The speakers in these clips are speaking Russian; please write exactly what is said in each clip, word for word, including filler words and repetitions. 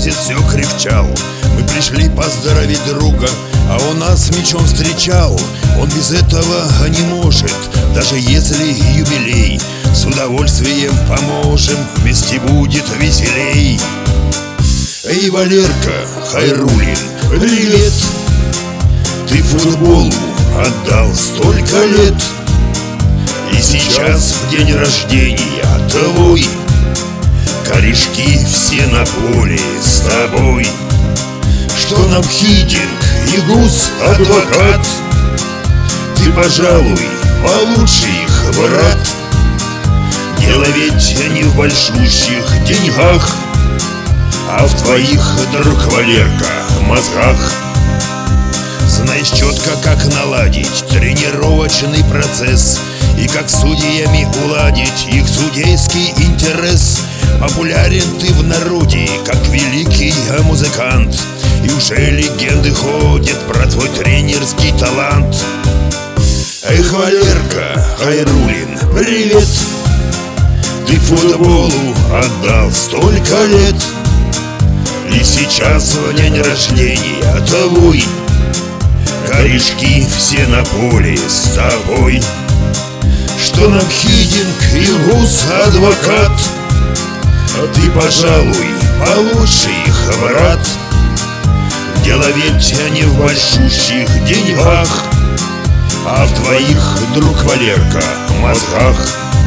морозец все крепчал. Мы пришли поздравить друга, а он нас мечом встречал. Он без этого не может, даже если юбилей. С удовольствием поможем, вместе будет веселей. Эй, Валерка Хайруллин, привет! Ты футболу отдал столько лет, и сейчас в день рождения твой корешки все на поле с тобой. Что нам Хидинг и Гус адвокат? Ты, пожалуй, получше их, брат. Дело ведь не в большущих деньгах, а в твоих, друг Валерка, мозгах. Знаешь четко, как наладить тренировочный процесс и как с судьями уладить их судейский интерес. Популярен ты в народе, как великий музыкант, и уже легенды ходят про твой тренерский талант. Эх, Валерка Хайруллин, привет! Ты футболу отдал столько лет, и сейчас в день рождения твой корешки все на поле с тобой. Что нам Хидинг и Гус адвокат? Ты, пожалуй, получше их, брат. Дело ведь не в большущих деньгах, а в твоих, друг Валерка, мозгах.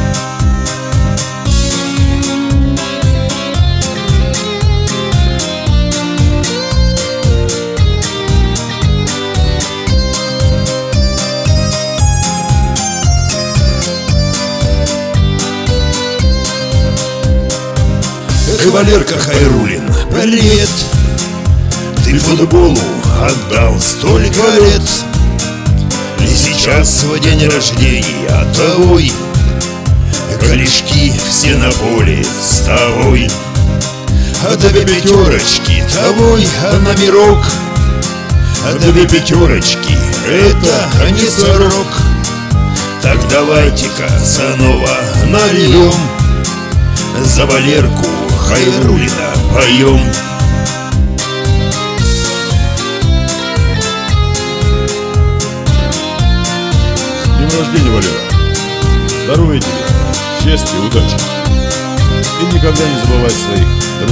Эх, Валерка Хайруллин, привет! Ты футболу отдал столько лет, и сейчас в день рождения твой корешки все на поле с тобой. А две пятерочки твой номерок, а две пятерочки это не сорок. Так давайте-ка снова нальем, за Валерку Хайруллина поем. С днем рождения, Валера! Здоровья тебе, счастья, удачи! И никогда не забывай своих